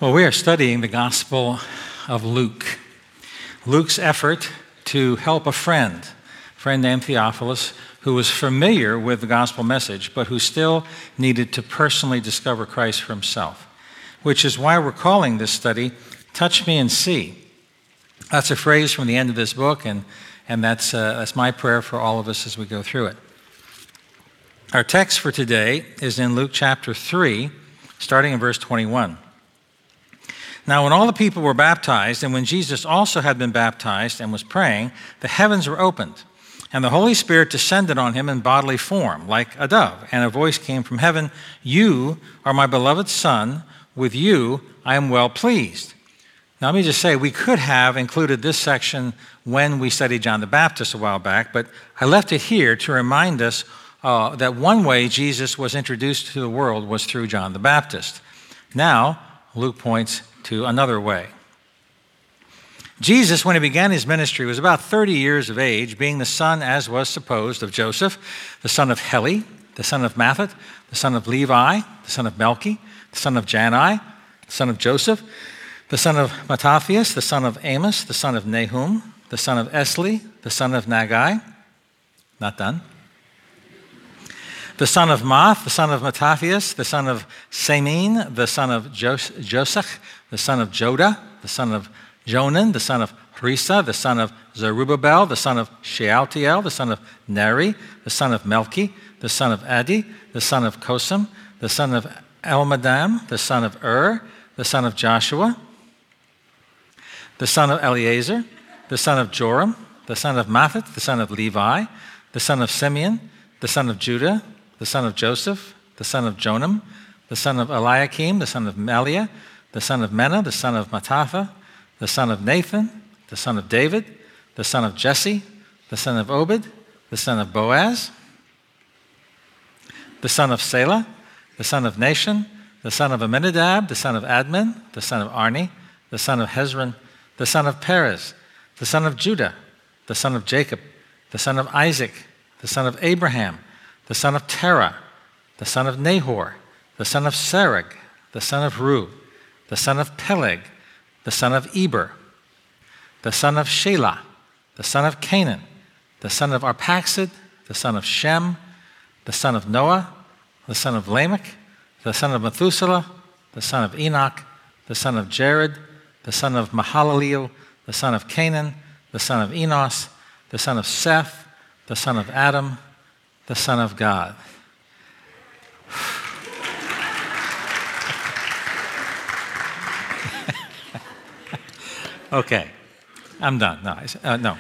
Well, we are studying the Gospel of Luke. Luke's effort to help a friend named Theophilus, who was familiar with the gospel message, but who still needed to personally discover Christ for himself, which is why we're calling this study, Touch Me and See. That's a phrase from the end of this book, and that's my prayer for all of us as we go through it. Our text for today is in Luke chapter 3, starting in verse 21. Now, when all the people were baptized, and when Jesus also had been baptized and was praying, the heavens were opened, and the Holy Spirit descended on him in bodily form, like a dove. And a voice came from heaven, "You are my beloved Son, with you I am well pleased." Now, let me just say, we could have included this section when we studied John the Baptist a while back, but I left it here to remind us that one way Jesus was introduced to the world was through John the Baptist. Now, Luke points to another way. Jesus, when he began his ministry, was about 30 years of age, being the son, as was supposed, of Joseph, the son of Heli, the son of Mathat, the son of Levi, the son of Melchi, the son of Jannai, the son of Joseph, the son of Mattathias, the son of Amos, the son of Nahum, the son of Esli, the son of Nagai, not done, the son of Math, the son of Mattathias, the son of Semin, the son of Josech, the son of Joda, the son of Jonan, the son of Risa, the son of Zerubbabel, the son of Shealtiel, the son of Neri, the son of Melchi, the son of Adi, the son of Kosam, the son of Elmadam, the son of the son of Joshua, the son of Eleazar, the son of Joram, the son of Mathat, the son of Levi, the son of Simeon, the son of Judah, the son of Joseph, the son of Jonam, the son of Eliakim, the son of Meliah, the son of Menah, the son of Mattatha, the son of Nathan, the son of David, the son of Jesse, the son of Obed, the son of Boaz, the son of Selah, the son of Nashon, the son of Amminadab, the son of Admin, the son of Arni, the son of Hezron, the son of Perez, the son of Judah, the son of Jacob, the son of Isaac, the son of Abraham, the son of Terah, the son of Nahor, the son of Serug, the son of Ru, the son of Peleg, the son of Eber, the son of Shelah, the son of Canaan, the son of Arphaxad, the son of Shem, the son of Noah, the son of Lamech, the son of Methuselah, the son of Enoch, the son of Jared, the son of Mahalaleel, the son of Canaan, the son of Enos, the son of Seth, the son of Adam, the son of God. Okay, I'm done. No.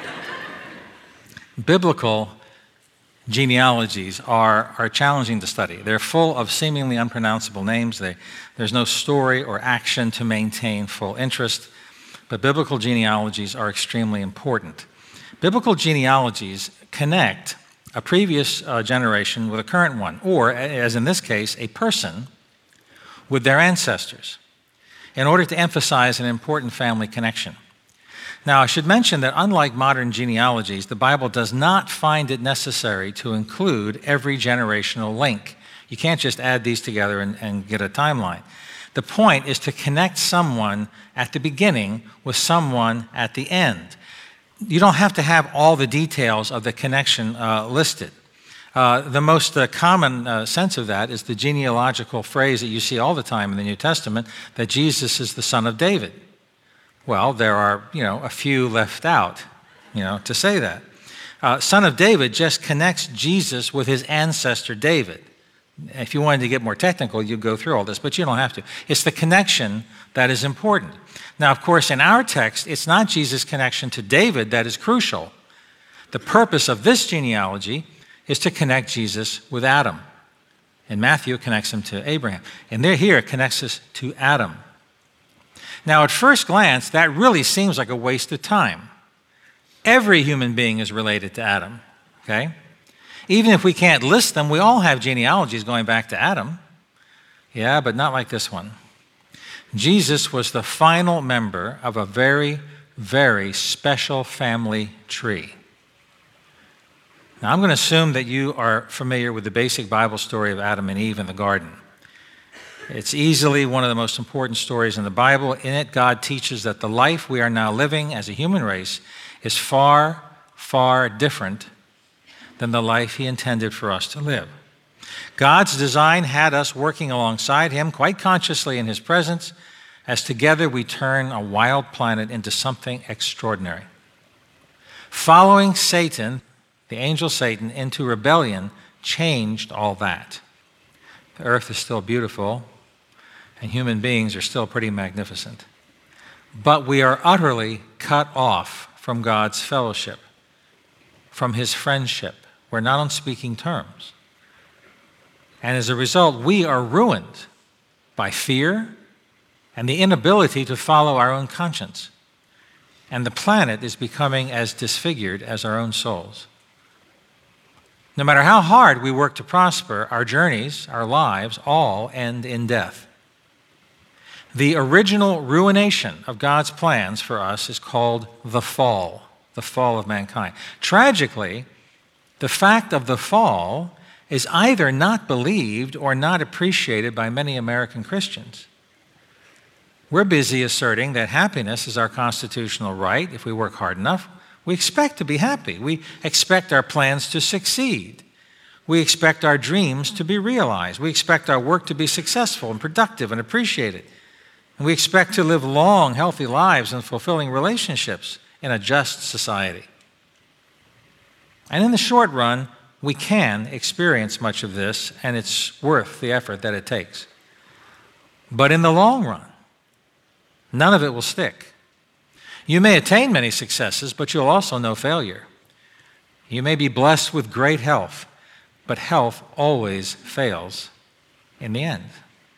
Biblical genealogies are challenging to study. They're full of seemingly unpronounceable names. There's no story or action to maintain full interest, but biblical genealogies are extremely important. Biblical genealogies connect a previous generation with a current one, or, as in this case, a person with their ancestors, in order to emphasize an important family connection. Now, I should mention that unlike modern genealogies, the Bible does not find it necessary to include every generational link. You can't just add these together and get a timeline. The point is to connect someone at the beginning with someone at the end. You don't have to have all the details of the connection listed. The most common sense of that is the genealogical phrase that you see all the time in the New Testament, that Jesus is the son of David. Well, there are, a few left out, to say that. Son of David just connects Jesus with his ancestor David. If you wanted to get more technical, you'd go through all this, but you don't have to. It's the connection that is important. Now, of course, in our text, it's not Jesus' connection to David that is crucial. The purpose of this genealogy is to connect Jesus with Adam. In Matthew, it connects him to Abraham. And here, it connects us to Adam. Now, at first glance, that really seems like a waste of time. Every human being is related to Adam, okay? Even if we can't list them, we all have genealogies going back to Adam. Yeah, but not like this one. Jesus was the final member of a very, very special family tree. Now, I'm going to assume that you are familiar with the basic Bible story of Adam and Eve in the garden. It's easily one of the most important stories in the Bible. In it, God teaches that the life we are now living as a human race is far, far different than the life he intended for us to live. God's design had us working alongside him, quite consciously in his presence, as together we turn a wild planet into something extraordinary. Following Satan, the angel Satan, into rebellion changed all that. The earth is still beautiful, and human beings are still pretty magnificent. But we are utterly cut off from God's fellowship, from his friendship. We're not on speaking terms. And as a result, we are ruined by fear and the inability to follow our own conscience. And the planet is becoming as disfigured as our own souls. No matter how hard we work to prosper, our journeys, our lives, all end in death. The original ruination of God's plans for us is called the fall of mankind. Tragically, the fact of the fall is either not believed or not appreciated by many American Christians. We're busy asserting that happiness is our constitutional right. If we work hard enough, we expect to be happy. We expect our plans to succeed. We expect our dreams to be realized. We expect our work to be successful and productive and appreciated. And we expect to live long, healthy lives and fulfilling relationships in a just society. And in the short run, we can experience much of this, and it's worth the effort that it takes. But in the long run, none of it will stick. You may attain many successes, but you'll also know failure. You may be blessed with great health, but health always fails in the end.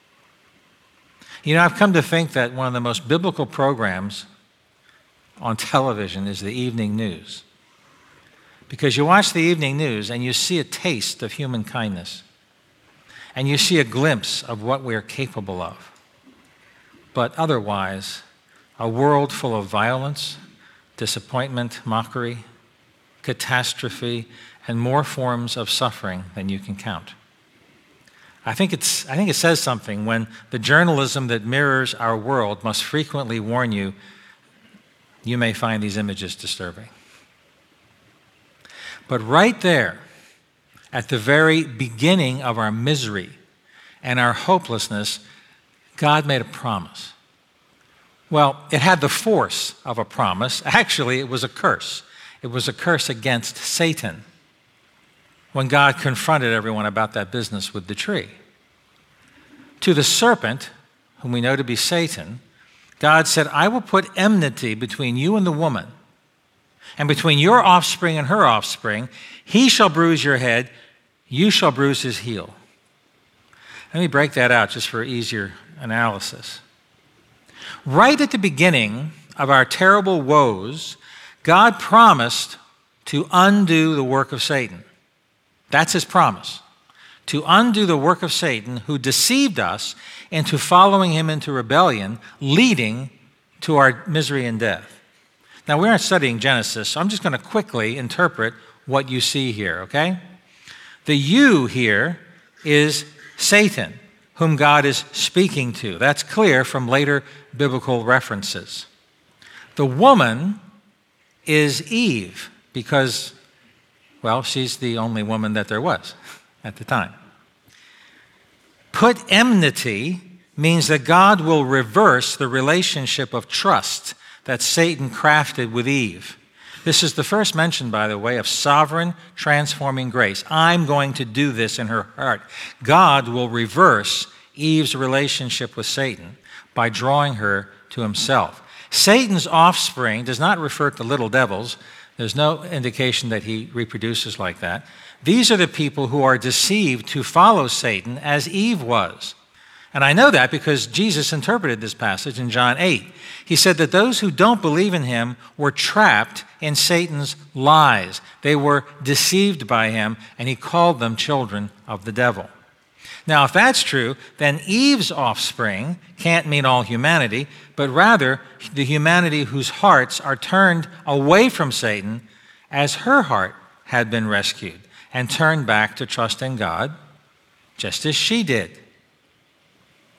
You know, I've come to think that one of the most biblical programs on television is the evening news. Because you watch the evening news and you see a taste of human kindness. And you see a glimpse of what we're capable of. But otherwise, a world full of violence, disappointment, mockery, catastrophe, and more forms of suffering than you can count. I think it says something when the journalism that mirrors our world must frequently warn you, you may find these images disturbing. But right there, at the very beginning of our misery and our hopelessness, God made a promise. Well, it had the force of a promise. Actually, it was a curse. It was a curse against Satan when God confronted everyone about that business with the tree. To the serpent, whom we know to be Satan, God said, I will put enmity between you and the woman, and between your offspring and her offspring. He shall bruise your head, you shall bruise his heel. Let me break that out just for easier analysis. Right at the beginning of our terrible woes, God promised to undo the work of Satan. That's his promise. To undo the work of Satan, who deceived us into following him into rebellion, leading to our misery and death. Now, we aren't studying Genesis, so I'm just going to quickly interpret what you see here, okay? The you here is Satan, whom God is speaking to. That's clear from later biblical references. The woman is Eve because, well, she's the only woman that there was at the time. Put enmity means that God will reverse the relationship of trust that Satan crafted with Eve. This is the first mention, by the way, of sovereign transforming grace. I'm going to do this in her heart. God will reverse Eve's relationship with Satan by drawing her to himself. Satan's offspring does not refer to little devils. There's no indication that he reproduces like that. These are the people who are deceived to follow Satan as Eve was. And I know that because Jesus interpreted this passage in John 8. He said that those who don't believe in him were trapped in Satan's lies. They were deceived by him, and he called them children of the devil. Now, if that's true, then Eve's offspring can't mean all humanity, but rather the humanity whose hearts are turned away from Satan as her heart had been rescued and turned back to trust in God, just as she did.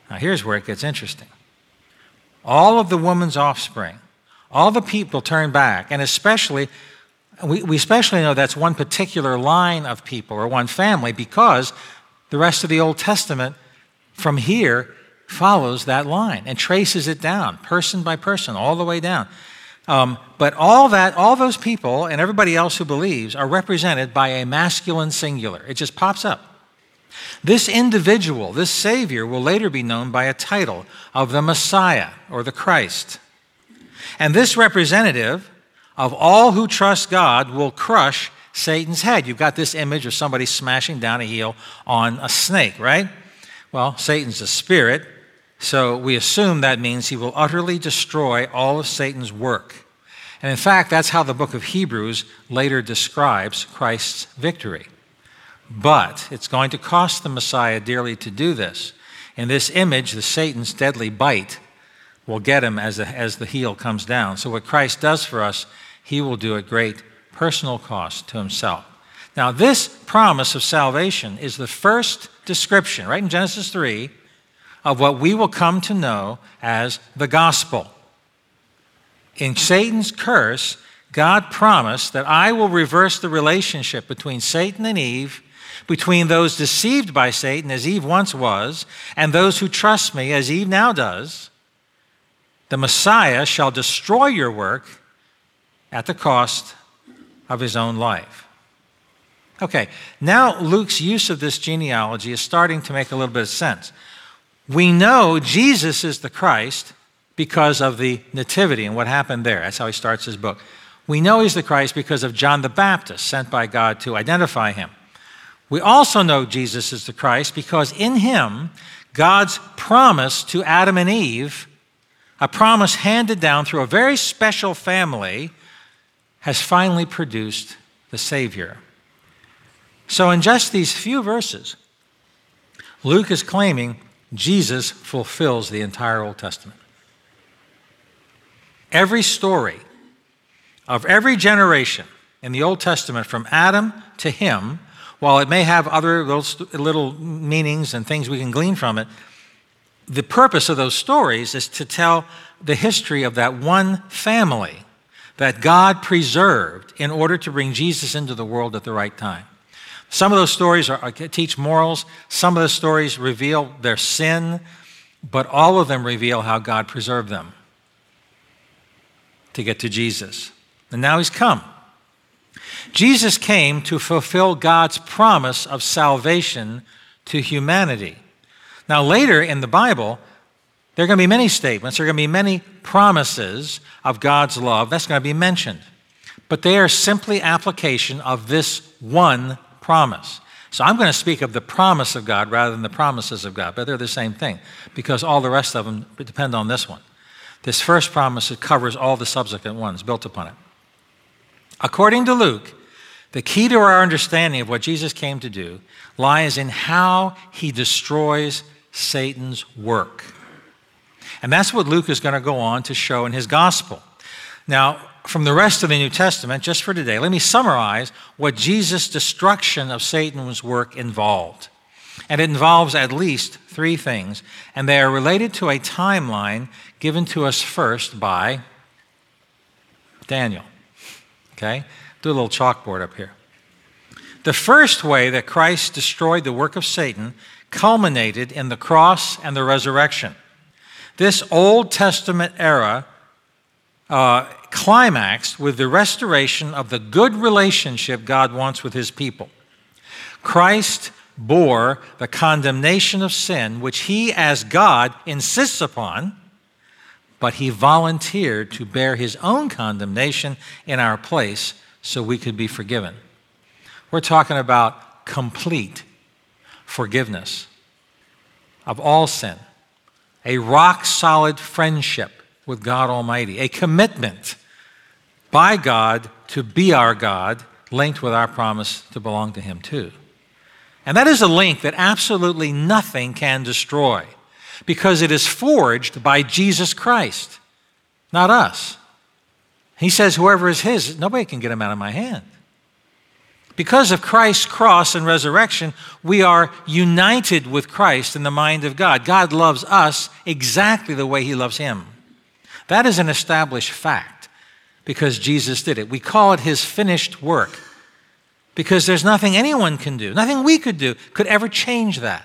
Now here's where it gets interesting. All of the woman's offspring, all the people turn back, and especially, we especially know that's one particular line of people or one family because the rest of the Old Testament from here follows that line and traces it down, person by person, all the way down. But all those people and everybody else who believes are represented by a masculine singular. It just pops up. This individual, this Savior, will later be known by a title of the Messiah or the Christ. And this representative of all who trust God will crush Satan's head. You've got this image of somebody smashing down a heel on a snake, right? Well, Satan's a spirit, so we assume that means he will utterly destroy all of Satan's work. And in fact, that's how the book of Hebrews later describes Christ's victory. But it's going to cost the Messiah dearly to do this. In this image, the Satan's deadly bite will get him as the heel comes down. So what Christ does for us, he will do at great personal cost to himself. Now, this promise of salvation is the first description, right in Genesis 3, of what we will come to know as the gospel. In Satan's curse, God promised that I will reverse the relationship between Satan and Eve, between those deceived by Satan, as Eve once was, and those who trust me, as Eve now does. The Messiah shall destroy your work at the cost of his own life. Okay, now Luke's use of this genealogy is starting to make a little bit of sense. We know Jesus is the Christ because of the nativity and what happened there. That's how he starts his book. We know he's the Christ because of John the Baptist, sent by God to identify him. We also know Jesus is the Christ because in him, God's promise to Adam and Eve, a promise handed down through a very special family, has finally produced the Savior. So in just these few verses, Luke is claiming Jesus fulfills the entire Old Testament. Every story of every generation in the Old Testament from Adam to him, while it may have other little meanings and things we can glean from it, the purpose of those stories is to tell the history of that one family that God preserved in order to bring Jesus into the world at the right time. Some of those stories teach morals. Some of the stories reveal their sin, but all of them reveal how God preserved them to get to Jesus. And now he's come. Jesus came to fulfill God's promise of salvation to humanity. Now, later in the Bible, there are going to be many statements, there are going to be many promises of God's love. That's going to be mentioned. But they are simply application of this one promise. So I'm going to speak of the promise of God rather than the promises of God, but they're the same thing because all the rest of them depend on this one. This first promise, it covers all the subsequent ones built upon it. According to Luke, the key to our understanding of what Jesus came to do lies in how he destroys Satan's work. And that's what Luke is going to go on to show in his gospel. Now, from the rest of the New Testament, just for today, let me summarize what Jesus' destruction of Satan's work involved. And it involves at least three things, and they are related to a timeline given to us first by Daniel. Okay? Do a little chalkboard up here. The first way that Christ destroyed the work of Satan culminated in the cross and the resurrection. This Old Testament era climaxed with the restoration of the good relationship God wants with his people. Christ bore the condemnation of sin, which he as God insists upon, but he volunteered to bear his own condemnation in our place so we could be forgiven. We're talking about complete forgiveness of all sin, a rock-solid friendship with God Almighty, a commitment by God to be our God, linked with our promise to belong to him too. And that is a link that absolutely nothing can destroy because it is forged by Jesus Christ, not us. He says, whoever is his, nobody can get him out of my hand. Because of Christ's cross and resurrection, we are united with Christ in the mind of God. God loves us exactly the way he loves him. That is an established fact because Jesus did it. We call it his finished work because there's nothing anyone can do, nothing we could do could ever change that.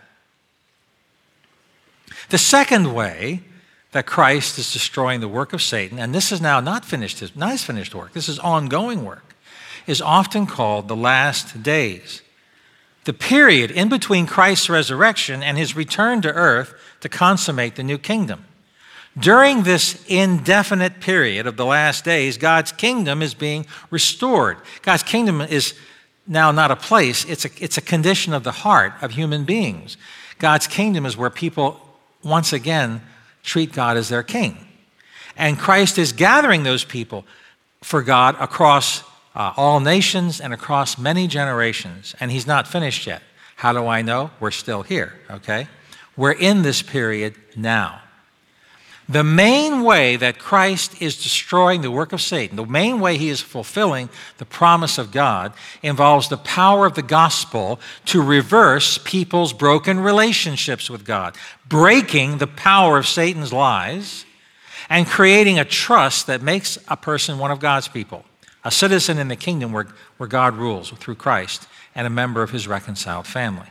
The second way that Christ is destroying the work of Satan, and this is now not his finished work, this is ongoing work, is often called the last days. The period in between Christ's resurrection and his return to earth to consummate the new kingdom. During this indefinite period of the last days, God's kingdom is being restored. God's kingdom is now not a place, it's a condition of the heart of human beings. God's kingdom is where people once again treat God as their king. And Christ is gathering those people for God across all nations and across many generations. And he's not finished yet. How do I know? We're still here, okay? We're in this period now. The main way that Christ is destroying the work of Satan, the main way he is fulfilling the promise of God, involves the power of the gospel to reverse people's broken relationships with God, breaking the power of Satan's lies and creating a trust that makes a person one of God's people, a citizen in the kingdom where God rules through Christ and a member of his reconciled family.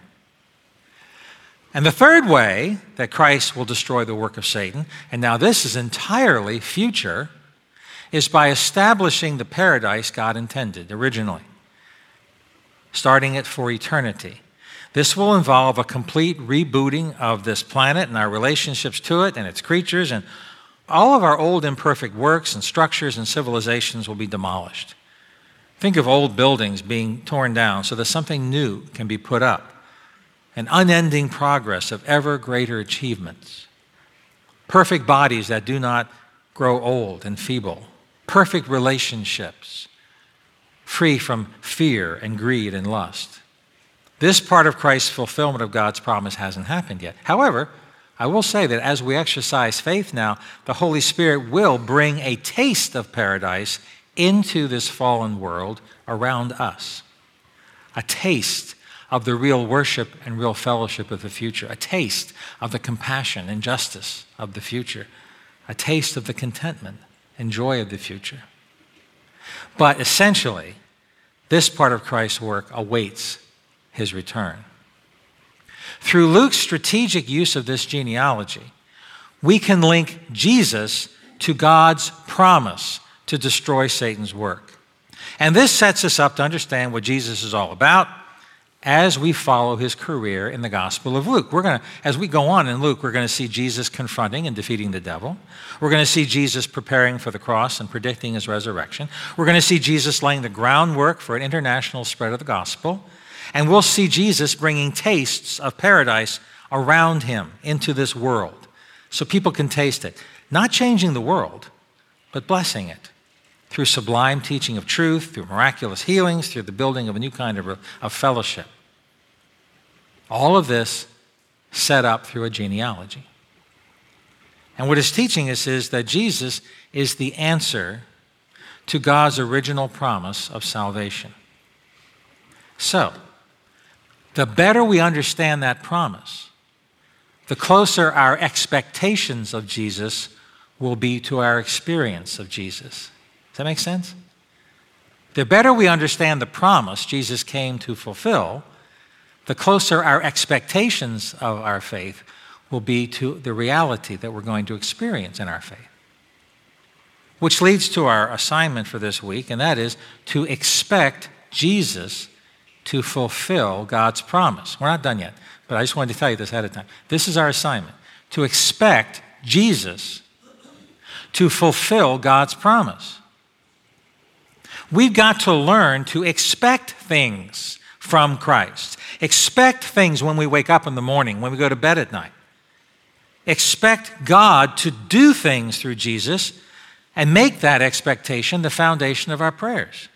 And the third way that Christ will destroy the work of Satan, and now this is entirely future, is by establishing the paradise God intended originally, starting it for eternity. This will involve a complete rebooting of this planet and our relationships to it and its creatures, and all of our old imperfect works and structures and civilizations will be demolished. Think of old buildings being torn down so that something new can be put up. An unending progress of ever greater achievements. Perfect bodies that do not grow old and feeble. Perfect relationships, free from fear and greed and lust. This part of Christ's fulfillment of God's promise hasn't happened yet. However, I will say that as we exercise faith now, the Holy Spirit will bring a taste of paradise into this fallen world around us. A taste of the real worship and real fellowship of the future, a taste of the compassion and justice of the future, a taste of the contentment and joy of the future. But essentially, this part of Christ's work awaits his return. Through Luke's strategic use of this genealogy, we can link Jesus to God's promise to destroy Satan's work. And this sets us up to understand what Jesus is all about as we follow his career in the Gospel of Luke. As we go on in Luke, we're going to see Jesus confronting and defeating the devil. We're going to see Jesus preparing for the cross and predicting his resurrection. We're going to see Jesus laying the groundwork for an international spread of the gospel. And we'll see Jesus bringing tastes of paradise around him into this world so people can taste it. Not changing the world, but blessing it through sublime teaching of truth, through miraculous healings, through the building of a new kind of fellowship. All of this set up through a genealogy. And what it's teaching us is that Jesus is the answer to God's original promise of salvation. So, the better we understand that promise, the closer our expectations of Jesus will be to our experience of Jesus. Does that make sense? The better we understand the promise Jesus came to fulfill, the closer our expectations of our faith will be to the reality that we're going to experience in our faith. Which leads to our assignment for this week, and that is to expect Jesus to fulfill God's promise. We're not done yet, but I just wanted to tell you this ahead of time. This is our assignment, to expect Jesus to fulfill God's promise. We've got to learn to expect things from Christ. Expect things when we wake up in the morning, when we go to bed at night. Expect God to do things through Jesus and make that expectation the foundation of our prayers.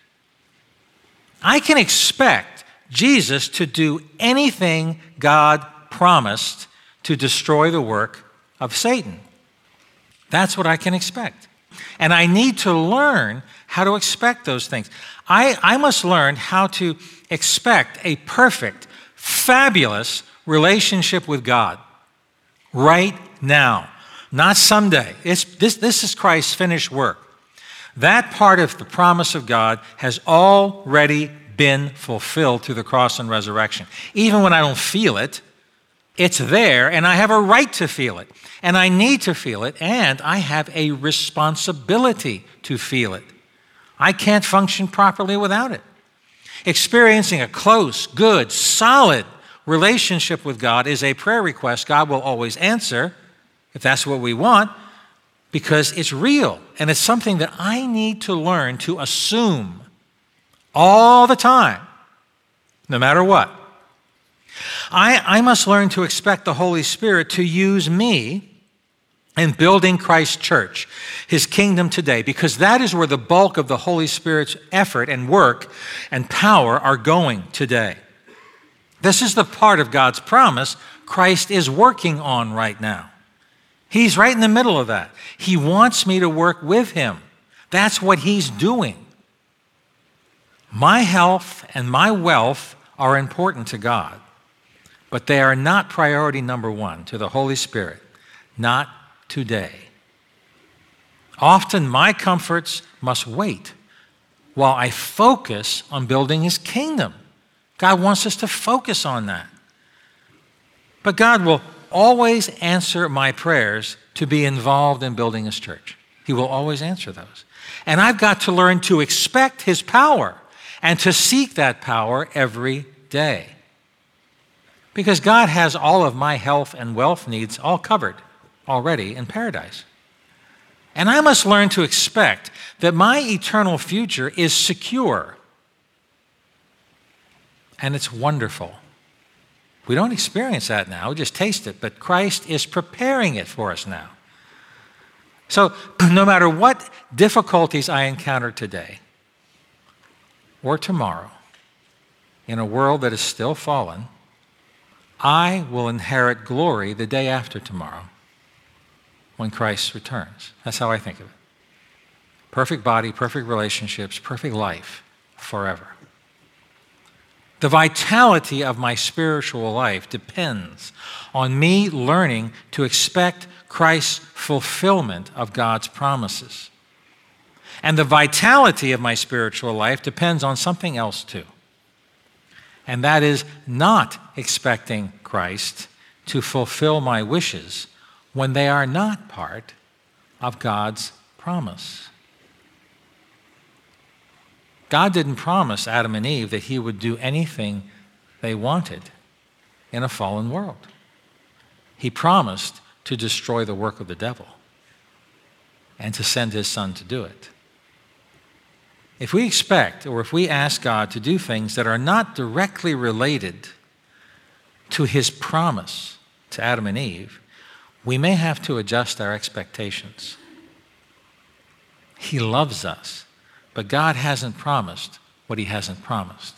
I can expect Jesus to do anything God promised to destroy the work of Satan. That's what I can expect. And I need to learn how to expect those things. I must learn how to expect a perfect, fabulous relationship with God right now, not someday. This is Christ's finished work. That part of the promise of God has already been fulfilled through the cross and resurrection. Even when I don't feel it, it's there, and I have a right to feel it, and I need to feel it, and I have a responsibility to feel it. I can't function properly without it. Experiencing a close, good, solid relationship with God is a prayer request God will always answer, if that's what we want, because it's real, and it's something that I need to learn to assume all the time, no matter what. I must learn to expect the Holy Spirit to use me in building Christ's church, his kingdom today, because that is where the bulk of the Holy Spirit's effort and work and power are going today. This is the part of God's promise Christ is working on right now. He's right in the middle of that. He wants me to work with him. That's what he's doing. My health and my wealth are important to God, but they are not priority number one to the Holy Spirit, not today. Often my comforts must wait while I focus on building his kingdom. God wants us to focus on that. But God will always answer my prayers to be involved in building his church. He will always answer those. And I've got to learn to expect his power and to seek that power every day. Because God has all of my health and wealth needs all covered already in paradise. And I must learn to expect that my eternal future is secure. And it's wonderful. We don't experience that now, we just taste it, but Christ is preparing it for us now. So no matter what difficulties I encounter today or tomorrow in a world that is still fallen, I will inherit glory the day after tomorrow when Christ returns. That's how I think of it. Perfect body, perfect relationships, perfect life forever. The vitality of my spiritual life depends on me learning to expect Christ's fulfillment of God's promises. And the vitality of my spiritual life depends on something else too. And that is not expecting Christ to fulfill my wishes when they are not part of God's promise. God didn't promise Adam and Eve that he would do anything they wanted in a fallen world. He promised to destroy the work of the devil and to send his son to do it. If we expect or if we ask God to do things that are not directly related to his promise to Adam and Eve, we may have to adjust our expectations. He loves us, but God hasn't promised what he hasn't promised.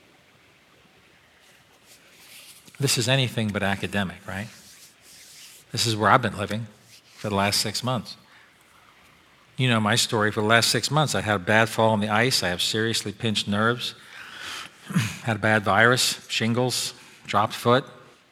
This is anything but academic, right? This is where I've been living for the last 6 months. You know my story. For the last 6 months, I had a bad fall on the ice. I have seriously pinched nerves. Had a bad virus, shingles, dropped foot.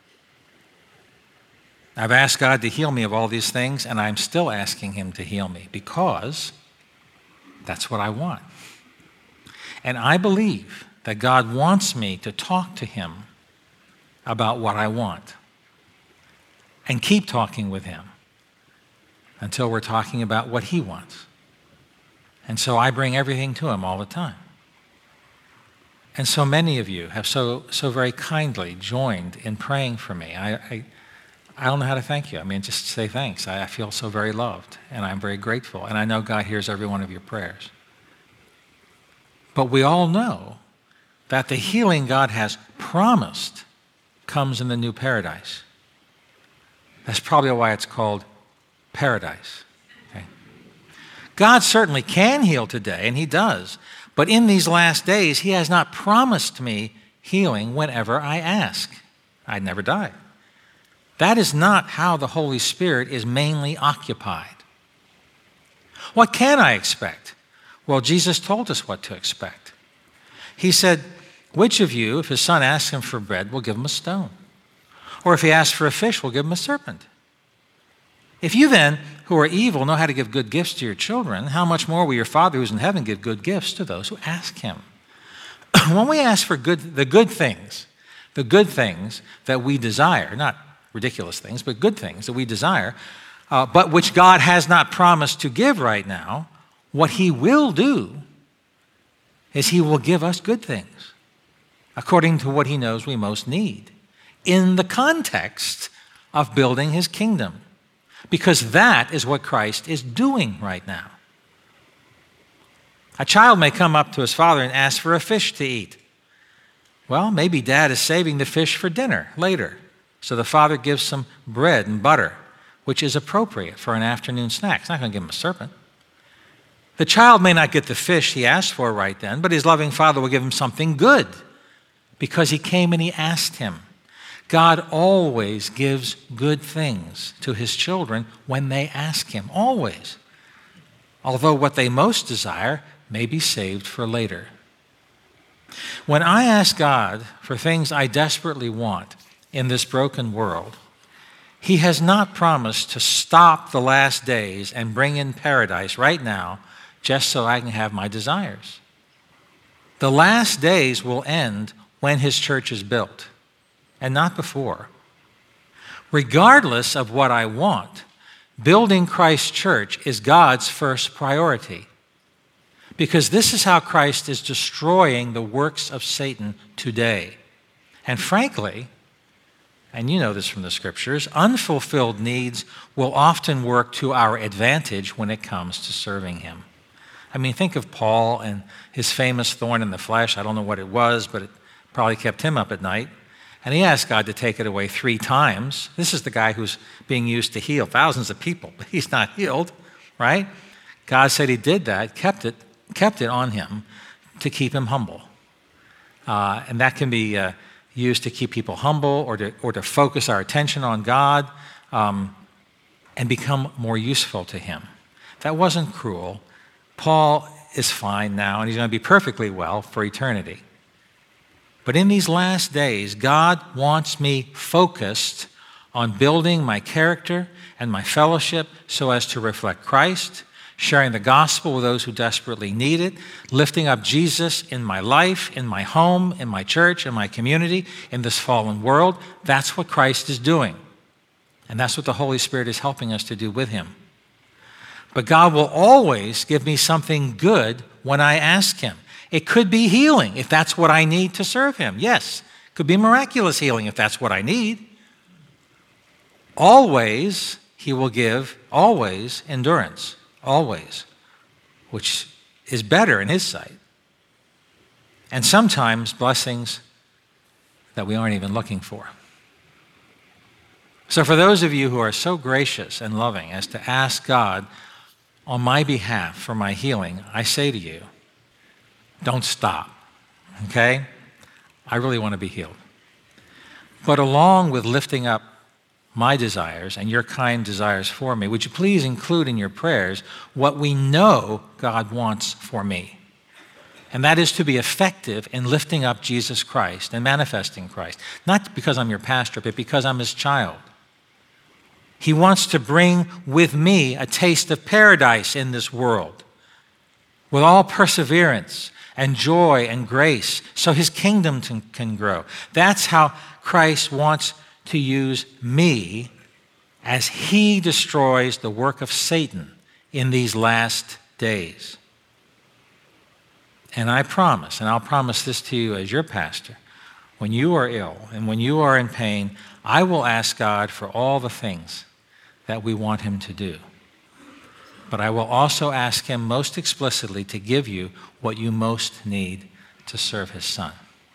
I've asked God to heal me of all these things, and I'm still asking him to heal me because that's what I want. And I believe that God wants me to talk to him about what I want and keep talking with him until we're talking about what he wants. And so I bring everything to him all the time. And so many of you have so very kindly joined in praying for me. I don't know how to thank you. I mean, just say thanks. I feel so very loved, and I'm very grateful. And I know God hears every one of your prayers. But we all know that the healing God has promised comes in the new paradise. That's probably why it's called paradise. Okay? God certainly can heal today, and he does. But in these last days, he has not promised me healing whenever I ask. I'd never die. That is not how the Holy Spirit is mainly occupied. What can I expect? Well, Jesus told us what to expect. He said, which of you, if his son asks him for bread, will give him a stone? Or if he asks for a fish, will give him a serpent? If you then, who are evil, know how to give good gifts to your children, how much more will your Father who's in heaven give good gifts to those who ask him? When we ask for the good things that we desire, not ridiculous things, but good things that we desire, but which God has not promised to give right now, what he will do is he will give us good things according to what he knows we most need in the context of building his kingdom, because that is what Christ is doing right now. A child may come up to his father and ask for a fish to eat. Well, maybe dad is saving the fish for dinner later, so the father gives some bread and butter, which is appropriate for an afternoon snack. It's not going to give him a serpent. The child may not get the fish he asked for right then, but his loving father will give him something good because he came and he asked him. God always gives good things to his children when they ask him, always. Although what they most desire may be saved for later. When I ask God for things I desperately want in this broken world, he has not promised to stop the last days and bring in paradise right now just so I can have my desires. The last days will end when his church is built, and not before. Regardless of what I want, building Christ's church is God's first priority, because this is how Christ is destroying the works of Satan today. And frankly, and you know this from the scriptures, unfulfilled needs will often work to our advantage when it comes to serving him. I mean, think of Paul and his famous thorn in the flesh. I don't know what it was, but it probably kept him up at night. And he asked God to take it away 3 times. This is the guy who's being used to heal thousands of people, but he's not healed, right? God said he did that, kept it on him to keep him humble. And that can be used to keep people humble or to focus our attention on God and become more useful to him. That wasn't cruel. Paul is fine now, and he's going to be perfectly well for eternity. But in these last days, God wants me focused on building my character and my fellowship so as to reflect Christ, sharing the gospel with those who desperately need it, lifting up Jesus in my life, in my home, in my church, in my community, in this fallen world. That's what Christ is doing. And that's what the Holy Spirit is helping us to do with him. But God will always give me something good when I ask him. It could be healing if that's what I need to serve him. Yes, it could be miraculous healing if that's what I need. Always, he will give, always, endurance, always, which is better in his sight. And sometimes blessings that we aren't even looking for. So for those of you who are so gracious and loving as to ask God on my behalf for my healing, I say to you, don't stop, okay? I really want to be healed. But along with lifting up my desires and your kind desires for me, would you please include in your prayers what we know God wants for me? And that is to be effective in lifting up Jesus Christ and manifesting Christ. Not because I'm your pastor, but because I'm his child. He wants to bring with me a taste of paradise in this world with all perseverance and joy and grace so his kingdom can grow. That's how Christ wants to use me as he destroys the work of Satan in these last days. And I promise, and I'll promise this to you as your pastor, when you are ill and when you are in pain, I will ask God for all the things that we want him to do. But I will also ask him most explicitly to give you what you most need to serve his son.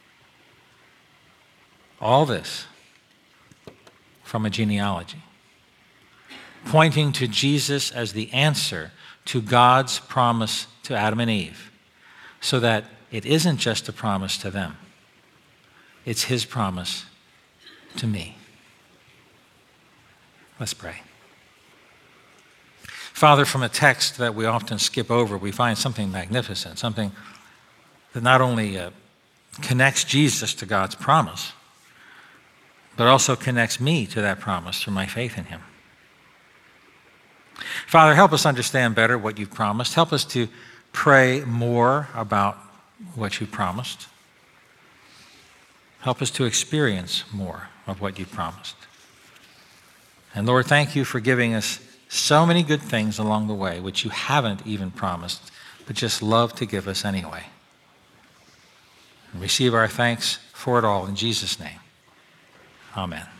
All this from a genealogy, pointing to Jesus as the answer to God's promise to Adam and Eve, so that it isn't just a promise to them, it's his promise to me. Let's pray. Father, from a text that we often skip over, we find something magnificent, something that not only connects Jesus to God's promise, but also connects me to that promise through my faith in him. Father, help us understand better what you've promised. Help us to pray more about what you promised. Help us to experience more of what you promised. And Lord, thank you for giving us so many good things along the way, which you haven't even promised, but just love to give us anyway. And receive our thanks for it all in Jesus' name. Amen.